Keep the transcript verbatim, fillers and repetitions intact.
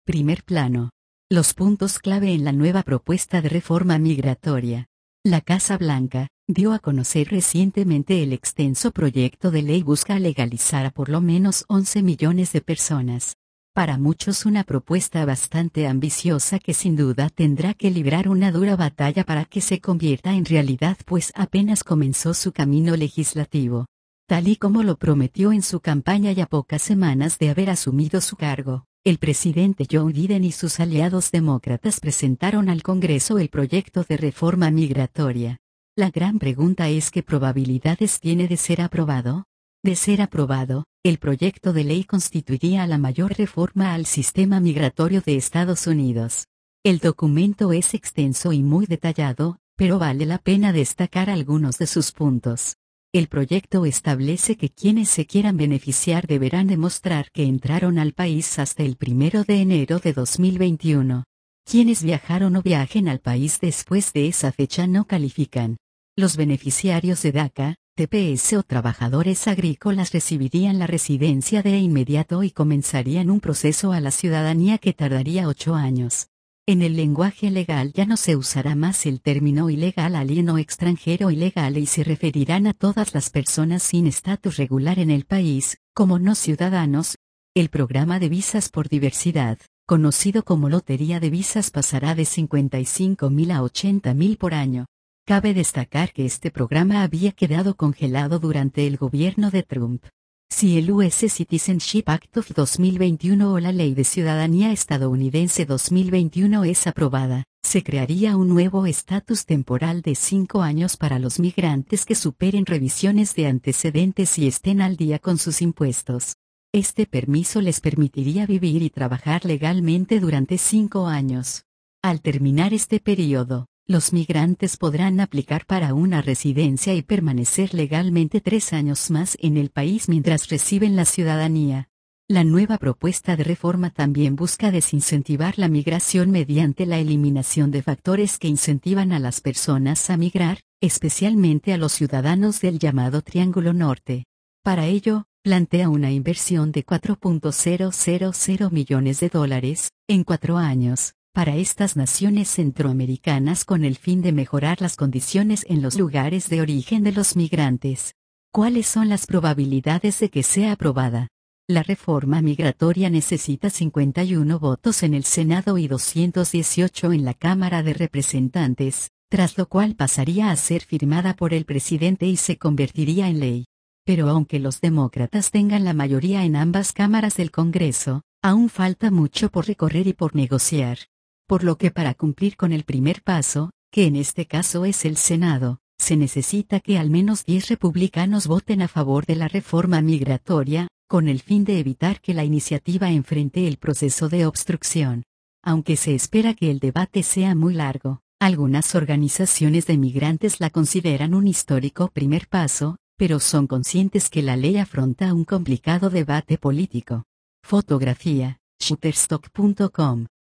Primer plano. Los puntos clave en la nueva propuesta de reforma migratoria. La Casa Blanca dio a conocer recientemente el extenso proyecto de ley busca legalizar a por lo menos once millones de personas. Para muchos una propuesta bastante ambiciosa que sin duda tendrá que librar una dura batalla para que se convierta en realidad, pues apenas comenzó su camino legislativo. Tal y como lo prometió en su campaña y a pocas semanas de haber asumido su cargo, el presidente Joe Biden y sus aliados demócratas presentaron al Congreso el proyecto de reforma migratoria. La gran pregunta es ¿qué probabilidades tiene de ser aprobado? De ser aprobado, el proyecto de ley constituiría la mayor reforma al sistema migratorio de Estados Unidos. El documento es extenso y muy detallado, pero vale la pena destacar algunos de sus puntos. El proyecto establece que quienes se quieran beneficiar deberán demostrar que entraron al país hasta el primero de enero de dos mil veintiuno. Quienes viajaron o viajen al país después de esa fecha no califican. Los beneficiarios de DACA, T P S o trabajadores agrícolas recibirían la residencia de inmediato y comenzarían un proceso a la ciudadanía que tardaría ocho años. En el lenguaje legal ya no se usará más el término ilegal, alien o extranjero ilegal y se referirán a todas las personas sin estatus regular en el país, como no ciudadanos. El programa de visas por diversidad, conocido como Lotería de Visas, pasará de cincuenta y cinco mil a ochenta mil por año. Cabe destacar que este programa había quedado congelado durante el gobierno de Trump. Si el U S Citizenship Act of dos mil veintiuno o la Ley de Ciudadanía Estadounidense dos mil veintiuno es aprobada, se crearía un nuevo estatus temporal de cinco años para los migrantes que superen revisiones de antecedentes y estén al día con sus impuestos. Este permiso les permitiría vivir y trabajar legalmente durante cinco años. Al terminar este periodo, los migrantes podrán aplicar para una residencia y permanecer legalmente tres años más en el país mientras reciben la ciudadanía. La nueva propuesta de reforma también busca desincentivar la migración mediante la eliminación de factores que incentivan a las personas a migrar, especialmente a los ciudadanos del llamado Triángulo Norte. Para ello, plantea una inversión de cuatro punto cero cero cero millones de dólares, en cuatro años, para estas naciones centroamericanas con el fin de mejorar las condiciones en los lugares de origen de los migrantes. ¿Cuáles son las probabilidades de que sea aprobada? La reforma migratoria necesita cincuenta y uno votos en el Senado y doscientos dieciocho en la Cámara de Representantes, tras lo cual pasaría a ser firmada por el presidente y se convertiría en ley. Pero aunque los demócratas tengan la mayoría en ambas cámaras del Congreso, aún falta mucho por recorrer y por negociar. Por lo que para cumplir con el primer paso, que en este caso es el Senado, se necesita que al menos diez republicanos voten a favor de la reforma migratoria, con el fin de evitar que la iniciativa enfrente el proceso de obstrucción. Aunque se espera que el debate sea muy largo, algunas organizaciones de migrantes la consideran un histórico primer paso, pero son conscientes que la ley afronta un complicado debate político. Fotografía, shutterstock punto com